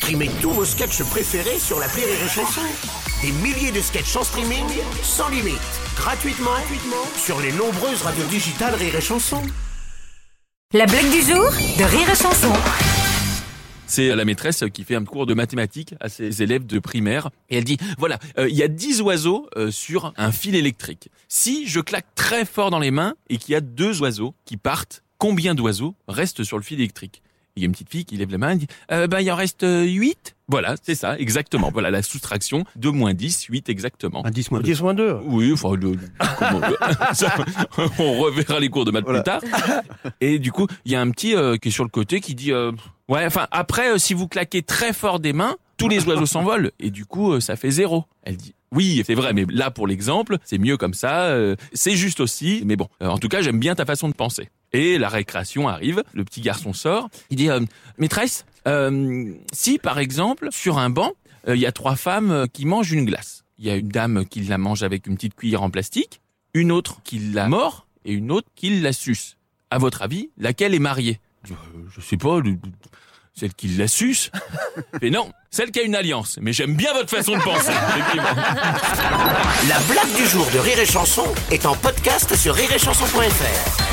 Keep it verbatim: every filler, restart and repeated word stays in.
Streamez tous vos sketchs préférés sur l'appli Rire et Chanson. Des milliers de sketchs en streaming, sans limite, gratuitement, gratuitement sur les nombreuses radios digitales Rire et Chanson. La blague du jour de Rire et Chanson. C'est la maîtresse qui fait un cours de mathématiques à ses élèves de primaire. Et elle dit, voilà, euh, il y a dix oiseaux euh, sur un fil électrique. Si je claque très fort dans les mains et qu'il y a deux oiseaux qui partent, combien d'oiseaux restent sur le fil électrique ? Il y a une petite fille qui lève la main et dit, euh, ben, il en reste huit. Voilà, c'est ça, exactement. Voilà la soustraction. deux moins dix, huit exactement. Un dix moins deux. dix moins deux. Oui, enfin, le, comment, ça, on reverra les cours de maths Voilà. plus tard. Et du coup, il y a un petit euh, qui est sur le côté qui dit, euh, ouais, enfin, après, euh, si vous claquez très fort des mains, tous les oiseaux s'envolent. Et du coup, euh, ça fait zéro. Elle dit, oui, c'est vrai, mais là, pour l'exemple, c'est mieux comme ça. Euh, c'est juste aussi. Mais bon, euh, en tout cas, j'aime bien ta façon de penser. Et la récréation arrive, le petit garçon sort, il dit, euh, maîtresse, euh, si par exemple, sur un banc, il euh, y a trois femmes euh, qui mangent une glace. Il y a une dame qui la mange avec une petite cuillère en plastique, une autre qui la mord et une autre qui la suce. À votre avis, laquelle est mariée ? Je, je sais pas, le- celle qui la suce. Mais non, celle qui a une alliance. Mais j'aime bien votre façon de penser. Effectivement. La blague du jour de Rire et Chanson est en podcast sur rire et chanson point f r.